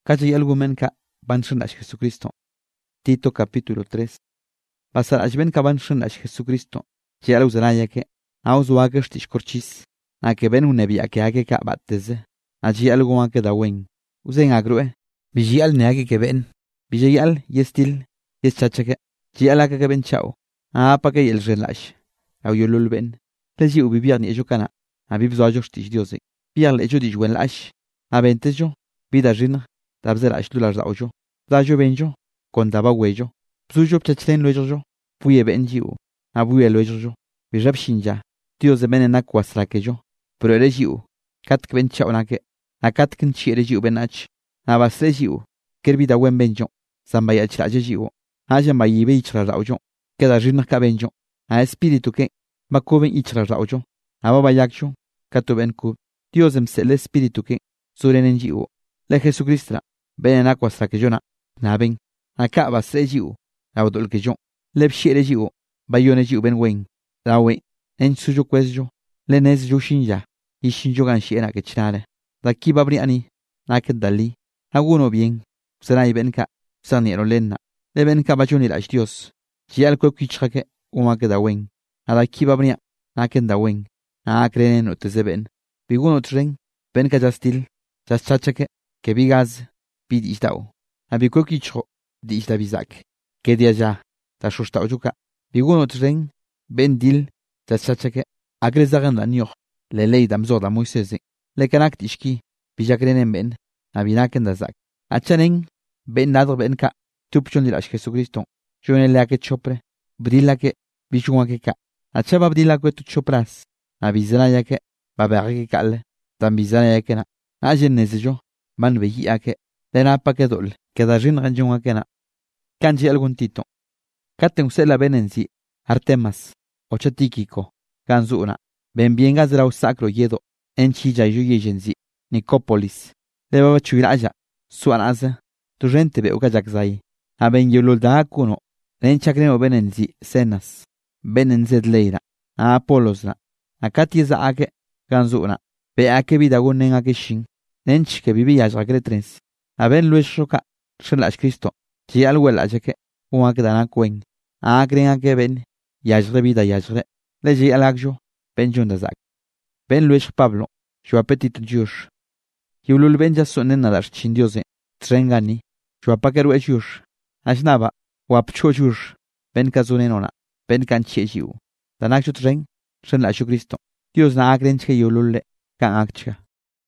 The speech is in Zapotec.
Calle algumen ka banshanash Jesucristo. Tito capítulo 3. Pasarash ben ka banshanash Jesucristo. Chiala uzanaya ke auzuagesh tishkorchis. Na ke ben unebia ke age ka batteze. Aji algo ake da wen. Uzen agrue. Bijial neage ke ben. Bijial yestil yeschachake. Jiala ke ben chao. Apa ke el relash. Au yolul ben. Teji ubibia ni ejokana. Abib zoajosh tish dioze. Pierre le jodi jwen lash. Abentejo. Vida jina. Tabzer ashlular zaojo. Zajo benjo. Kontaba wejo. Psujo pchachlen lojo. Puye benjiu. Abuye lojo. Bijab shinja. Dios de benen aquas rakejo. Pero erejiu. Katk ben chaonake. Akatkin chi erejiu benach. Abasrejiu. Kerbida wen benjo. Zambaya chrajejiu. Haja mayibe ichra zaojo. Queda jina ka benjo. A espíritu que. Makoben ichra zaojo. Ababa yakjo. Katuben kub. Dios el espíritu que. Surenenjiu. Le Jesucristo. Benen aquas rakejona. Naben. Akaba sejiu. Audol que yo. Lepshirejiu. Bayonejiu ben wen. Dawe. En suyo quesjo. Lenes yo shinja. Y shinjo ganshira que chinale. Da kiba briani. Naken dali. Aguno bien. Será y benka. Saniero lenna. Le benka bajoni la Dios. Si algo quichake. Uma que da wen. A da kiba bria. Naken da wen. A creen no te zeben. Biguno tren. Benka jastil. Jaschachake. Que bigaz. Bid ishtao. A biko quicho. Di ishta bizak. Que dia ya. Ta shoshtao juka. Biguno tren. Ben dil. Jaschachake. Agrezagan la nyoh. Le ley damzo da Moisés. Le kanak tishki. Bijakrenen ben. Abinaken da zak. Achanen. Ben nadro benka. Tupchon dilash Jesucristo. Jonele ake chopre. Brila ke. Bichunake ka. Achaba brila ke tu chopras. Abizana yake. Babake kale. Tambizana yake na. Ajen nesejo. Man veji ake. Lena pa ke dol. Queda rin ranjon ake na. Kanji algún tito. Katen usela benensi. Artemas. Ochatikiko. Ganzuna. Ben bien azrao sacro yedo. En chilla yuyejenzi. Nicópolis. Le baba chuiraja. Suanaza. Tu gente veo kajakzai. A ben yolulda akuno. Len chakreno benenzi. Cenas. Benenzed leira. A Apolosna. A katiza ake. Ganzuna. Be ake vidagunen ake shin. Nench que vivía jagretrens. A ben lueshoka. Shelash Cristo. Si algo el acheke. Uma que dana cuen. A creen ake ben. Yajre vida yajre. Leji alagjo. Ben jundazak. Ben luesh Pablo. Su apetito jush. Yulul ben jasonen nadash chindiose. Trengani. Su apakeru ejush. Ashnaba. Wapcho jush. Ben kazunenona. Ben kanchejiu. Danakjo tren. Shelash Cristo. Dios na agrenche yululle. Kan akcha.